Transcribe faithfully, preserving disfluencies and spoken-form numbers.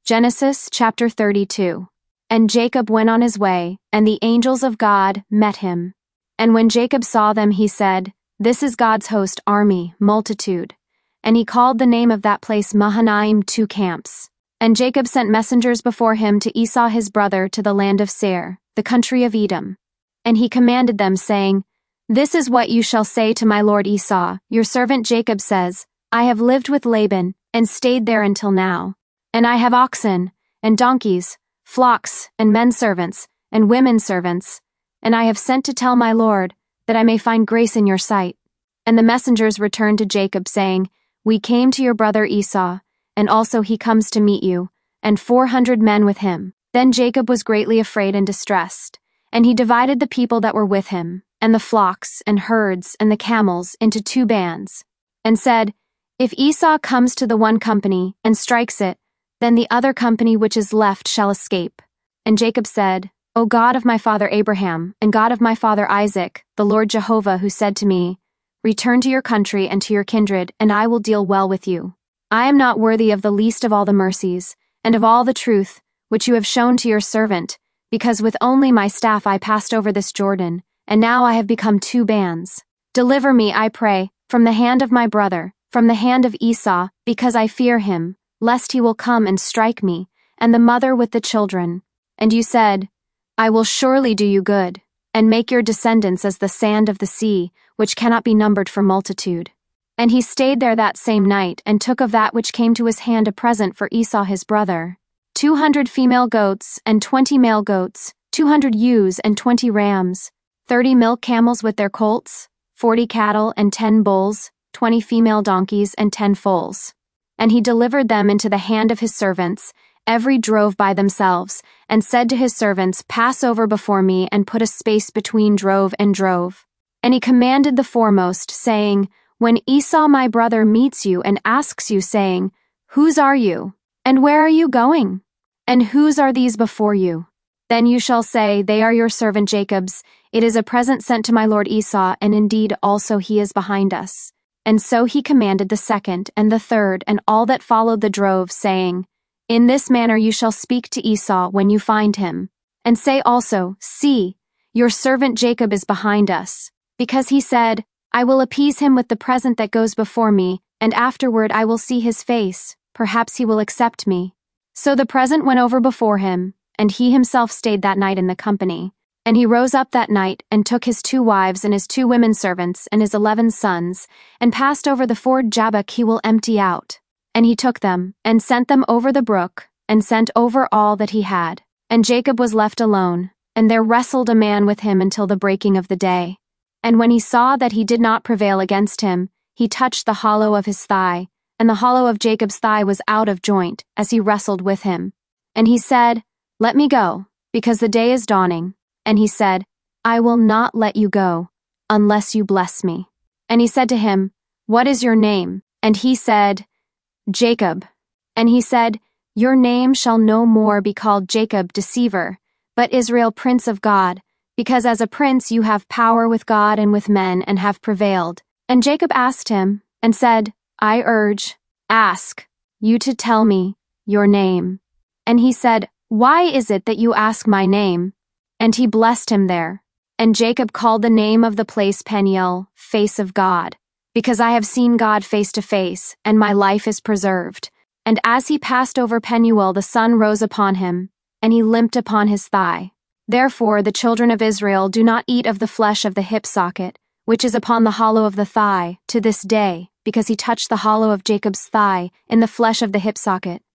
Genesis chapter thirty-two. And Jacob went on his way, and the angels of God met him. And when Jacob saw them, he said, "This is God's host army, multitude." And he called the name of that place Mahanaim, two camps. And Jacob sent messengers before him to Esau his brother to the land of Seir, the country of Edom. And he commanded them, saying, "This is what you shall say to my lord Esau. Your servant Jacob says, I have lived with Laban, and stayed there until now. And I have oxen, and donkeys, flocks, and men servants, and women servants. And I have sent to tell my lord, that I may find grace in your sight." And the messengers returned to Jacob, saying, "We came to your brother Esau, and also he comes to meet you, and four hundred men with him." Then Jacob was greatly afraid and distressed, and he divided the people that were with him, and the flocks, and herds, and the camels, into two bands, and said, "If Esau comes to the one company, and strikes it, then the other company which is left shall escape." And Jacob said, "O God of my father Abraham, and God of my father Isaac, the Lord Jehovah, who said to me, Return to your country and to your kindred, and I will deal well with you. I am not worthy of the least of all the mercies, and of all the truth, which you have shown to your servant, because with only my staff I passed over this Jordan, and now I have become two bands. Deliver me, I pray, from the hand of my brother, from the hand of Esau, because I fear him, lest he will come and strike me, and the mother with the children. And you said, I will surely do you good, and make your descendants as the sand of the sea, which cannot be numbered for multitude." And he stayed there that same night, and took of that which came to his hand a present for Esau his brother, two hundred female goats, and twenty male goats, two hundred ewes, and twenty rams, thirty milk camels with their colts, forty cattle, and ten bulls, twenty female donkeys, and ten foals. And he delivered them into the hand of his servants, every drove by themselves, and said to his servants, "Pass over before me, and put a space between drove and drove." And he commanded the foremost, saying, "When Esau my brother meets you and asks you, saying, Whose are you? And where are you going? And whose are these before you? Then you shall say, They are your servant Jacob's. It is a present sent to my lord Esau, and indeed also he is behind us." And so he commanded the second, and the third, and all that followed the drove, saying, "In this manner you shall speak to Esau when you find him. And say also, See, your servant Jacob is behind us. Because he said, I will appease him with the present that goes before me, and afterward I will see his face, perhaps he will accept me." So the present went over before him, and he himself stayed that night in the company. And he rose up that night, and took his two wives, and his two women servants, and his eleven sons, and passed over the ford Jabbok he will empty out. And he took them, and sent them over the brook, and sent over all that he had. And Jacob was left alone, and there wrestled a man with him until the breaking of the day. And when he saw that he did not prevail against him, he touched the hollow of his thigh, and the hollow of Jacob's thigh was out of joint, as he wrestled with him. And he said, "Let me go, because the day is dawning." And he said, "I will not let you go, unless you bless me." And he said to him, "What is your name?" And he said, "Jacob." And he said, "Your name shall no more be called Jacob, deceiver, but Israel, prince of God, because as a prince you have power with God and with men, and have prevailed." And Jacob asked him, and said, "I urge, ask, you to tell me your name." And he said, "Why is it that you ask my name?" And he blessed him there. And Jacob called the name of the place Peniel, face of God, because I have seen God face to face, and my life is preserved. And as he passed over Penuel, the sun rose upon him, and he limped upon his thigh. Therefore the children of Israel do not eat of the flesh of the hip socket, which is upon the hollow of the thigh, to this day, because he touched the hollow of Jacob's thigh in the flesh of the hip socket.